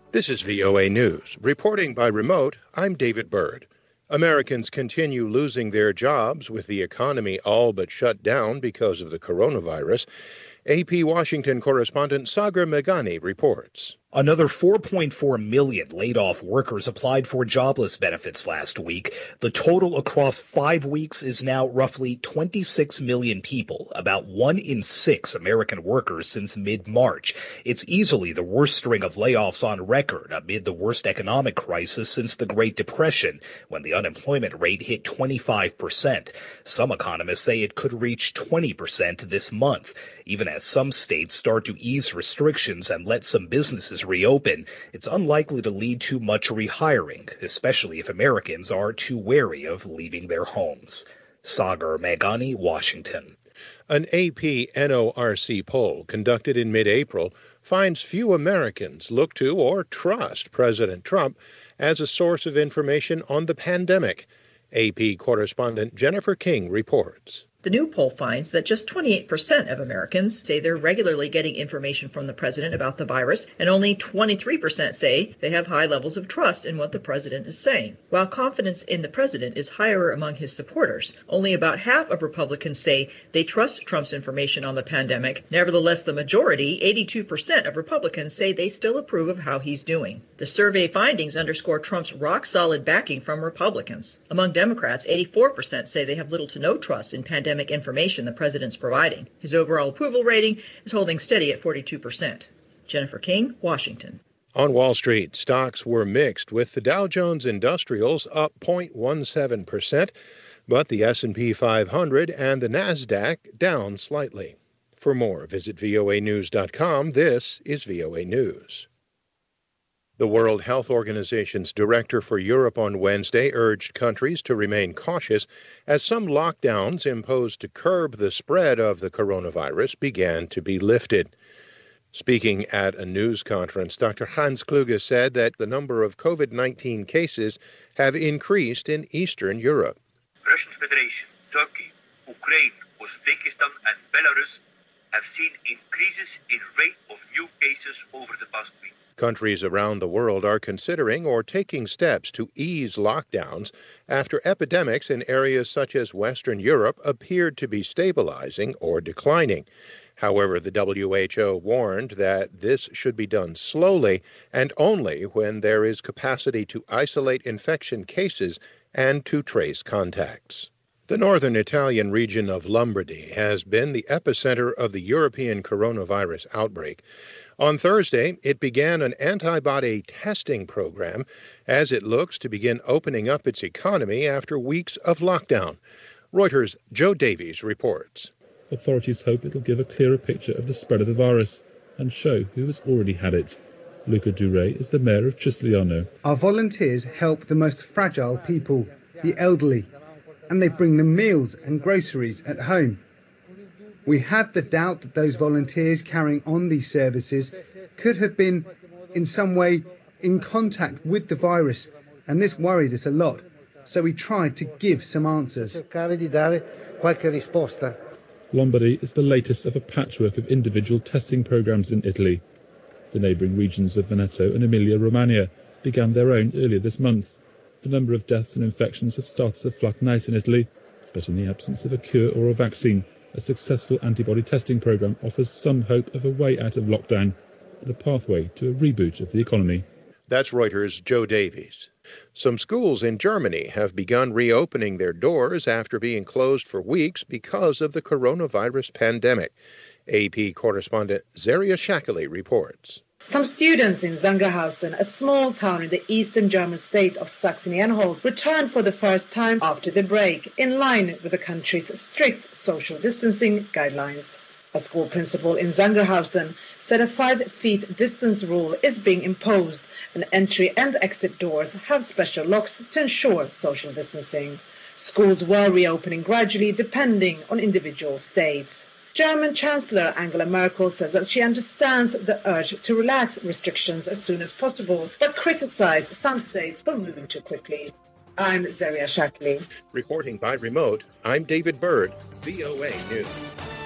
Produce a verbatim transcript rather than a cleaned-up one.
This is V O A News. Reporting by remote, I'm David Byrd. Americans continue losing their jobs with the economy all but shut down because of the coronavirus. A P Washington correspondent Sagar Meghani reports. Another four point four million laid-off workers applied for jobless benefits last week. The total across five weeks is now roughly twenty-six million people, about one in six American workers since mid-March. It's easily the worst string of layoffs on record amid the worst economic crisis since the Great Depression, when the unemployment rate hit twenty-five percent. Some economists say it could reach twenty percent this month. Even as some states start to ease restrictions and let some businesses reopen, it's unlikely to lead to much rehiring, especially if Americans are too wary of leaving their homes. Sagar Meghani, Washington. An A P N O R C poll conducted in mid-April finds few Americans look to or trust President Trump as a source of information on the pandemic. A P correspondent Jennifer King reports. The new poll finds that just twenty-eight percent of Americans say they're regularly getting information from the president about the virus, and only twenty-three percent say they have high levels of trust in what the president is saying. While confidence in the president is higher among his supporters, only about half of Republicans say they trust Trump's information on the pandemic. Nevertheless, the majority, eighty-two percent of Republicans, say they still approve of how he's doing. The survey findings underscore Trump's rock-solid backing from Republicans. Among Democrats, eighty-four percent say they have little to no trust in pandemic information the president's providing. His overall approval rating is holding steady at forty-two percent. Jennifer King, Washington. On Wall Street, stocks were mixed, with the Dow Jones Industrials up zero point one seven percent, but the S and P five hundred and the NASDAQ down slightly. For more, visit V O A news dot com. This is V O A News. The World Health Organization's director for Europe on Wednesday urged countries to remain cautious as some lockdowns imposed to curb the spread of the coronavirus began to be lifted. Speaking at a news conference, Doctor Hans Kluge said that the number of COVID nineteen cases have increased in Eastern Europe. Russian Federation, Turkey, Ukraine, Uzbekistan, and Belarus have seen increases in rate of new cases over the past week. Countries around the world are considering or taking steps to ease lockdowns after epidemics in areas such as Western Europe appeared to be stabilizing or declining. However, the W H O warned that this should be done slowly and only when there is capacity to isolate infection cases and to trace contacts. The northern Italian region of Lombardy has been the epicenter of the European coronavirus outbreak. On Thursday, it began an antibody testing program as it looks to begin opening up its economy after weeks of lockdown. Reuters' Joe Davies reports. Authorities hope it will give a clearer picture of the spread of the virus and show who has already had it. Luca Dure is the mayor of Chislaiano. Our volunteers help the most fragile people, the elderly, and they bring them meals and groceries at home. We had the doubt that those volunteers carrying on these services could have been in some way in contact with the virus, and this worried us a lot, so we tried to give some answers. Lombardy is the latest of a patchwork of individual testing programs in Italy. The neighbouring regions of Veneto and Emilia-Romagna began their own earlier this month. The number of deaths and infections have started to flatten out in Italy, but in the absence of a cure or a vaccine, a successful antibody testing program offers some hope of a way out of lockdown and a pathway to a reboot of the economy. That's Reuters' Joe Davies. Some schools in Germany have begun reopening their doors after being closed for weeks because of the coronavirus pandemic. A P correspondent Zaria Shakali reports. Some students in Sangerhausen, a small town in the eastern German state of Saxony-Anhalt, returned for the first time after the break, in line with the country's strict social distancing guidelines. A school principal in Sangerhausen said a five feet distance rule is being imposed, and entry and exit doors have special locks to ensure social distancing. Schools were reopening gradually depending on individual states. German Chancellor Angela Merkel says that she understands the urge to relax restrictions as soon as possible, but criticized some states for moving too quickly. I'm Zaria Shakli. Reporting by remote, I'm David Byrd, V O A News.